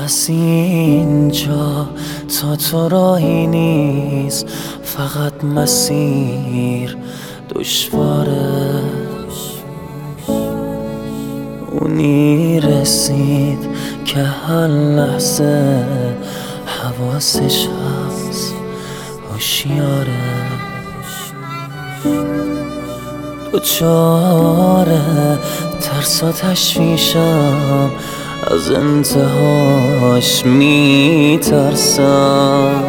از اینجا تا تو راهی نیست، فقط مسیر دشواره. اونی رسید که هر لحظه حواسش هست، هوشیاره. دوچاره ترس و تشویشم، از انتهاش میترسم.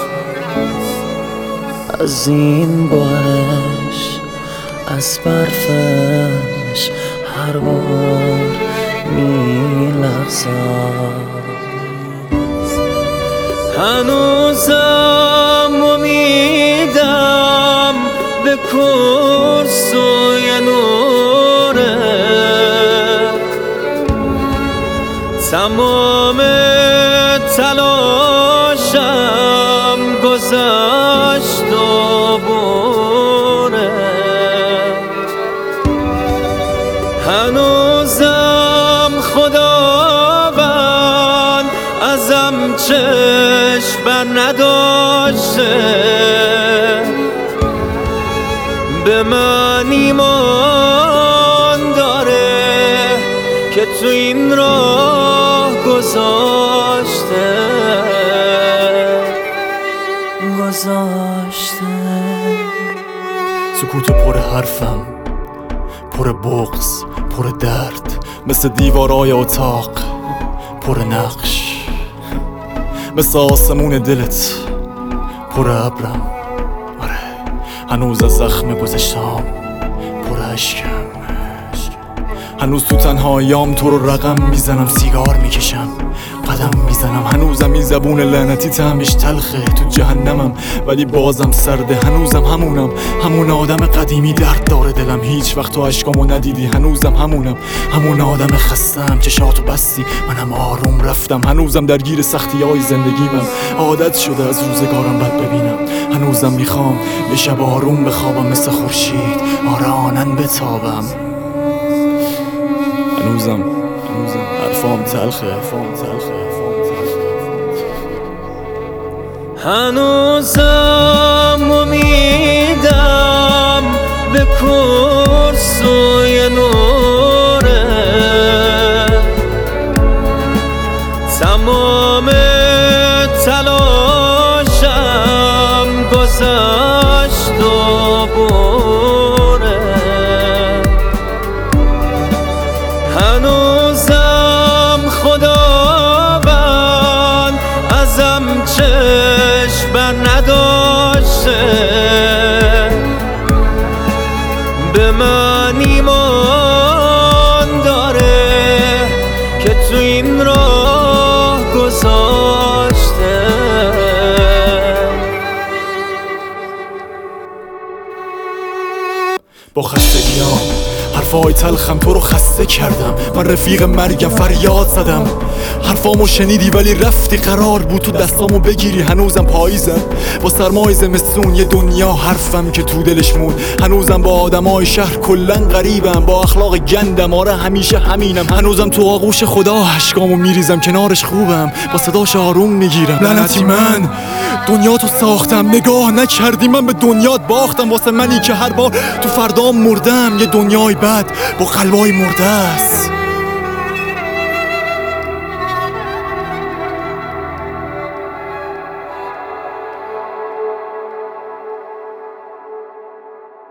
از این بارش، از برفش هر بار میلرزم. هنوزم امیدم به کرسوی نوره، تمام تلاشم گذشت و بره. هنوزم خداوند ازم چشم بر نداشته، به من ایمان داره که تو این راه گذاشته. سکوت پر حرفم، پر بغض، پر درد، مثل دیوارای اتاق پر نقش، مثل آسمون دلت پر ابرم. آره هنوز از زخم گذشتم پر اشکم. هنوز تو تنهاییام تو رو رقم میزنم، سیگار میکشم، قدم میزنم. هنوزم این زبون لعنتی طعمش تلخه، تو جهنمم ولی بازم سرده. هنوزم همون آدم قدیمی، درد داره دلم، هیچ وقت تو اشکامو ندیدی. هنوزم همون آدم خستم، چشاتو بستی منم آروم رفتم. هنوزم درگیر سختی های زندگیمم، عادت شده از روزگارم بد ببینم. هنوزم میخوام یه شب آروم بخوابم، مثل خورشید آرانن بتابم. هنوزم حرفام تلخه. هنوزم امیدم به کرسوی نوره، تمام تلاشم گذشت و بره. هنوزم خداوند ازم چشم بر نداشته، به من ایمان داره که تو این راه گذاشته. با خستگیام حرفای تلخم تو رو خسته کردم. من رفیق مرگم فریاد زدم، حرفامو شنیدی ولی رفتی. قرار بود تو دستامو بگیری. هنوزم پاییزم با سرمای زمستون، یه دنیا حرفم که تو دلش مون. هنوزم با آدمای شهر کلن غریبم، با اخلاق گندم، آره همیشه همینم. هنوزم تو آغوش خدا اشکامو میریزم، کنارش خوبم با صداش آروم میگیرم. لعنتی من دنیا تو ساختم، نگاه نکردی من به دنیات باختم. واسه منی که هر بار تو فردام مردم، یه دنیای بد با قلبای مرده است.